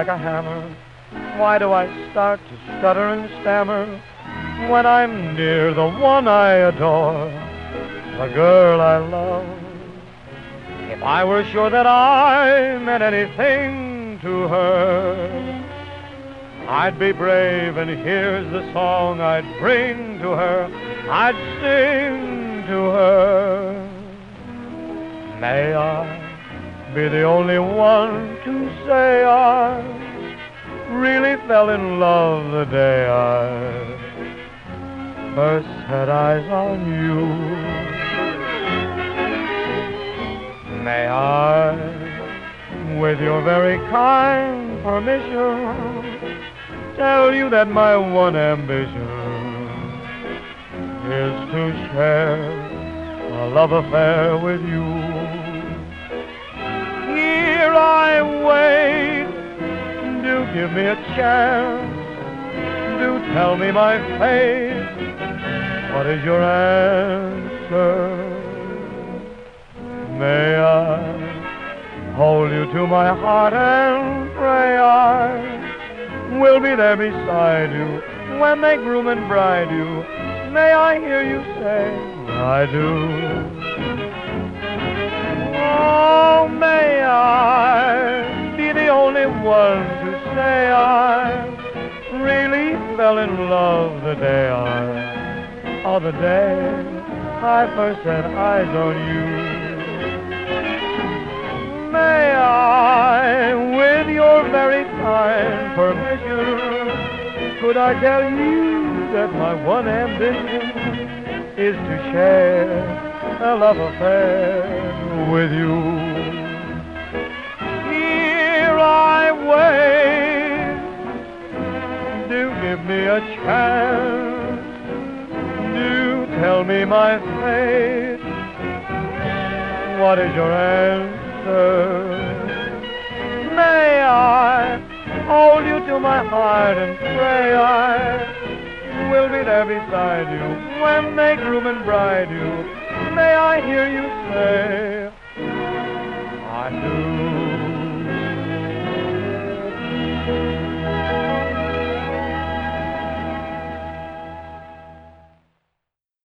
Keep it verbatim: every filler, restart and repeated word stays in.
like a hammer. Why do I start to stutter and stammer when I'm near the one I adore, the girl I love? If I were sure that I meant anything to her, I'd be brave, and here's the song I'd bring to her, I'd sing to her. May I be the only one to say I really fell in love the day I first set eyes on you. May I, with your very kind permission, tell you that my one ambition is to share a love affair with you. Here I wait, do give me a chance, do tell me my fate, what is your answer? May I hold you to my heart and pray I will be there beside you when they groom and bride you. May I hear you say, I do. Oh, may I be the only one to say I really fell in love the day I, oh, the day I first set eyes on you. May I, with your very kind permission, could I tell you that my one ambition is to share a love affair with you? Here I wait, do give me a chance, do tell me my fate, what is your answer? May I hold you to my heart and pray I will be there beside you when they groom and bride you. May I hear you say,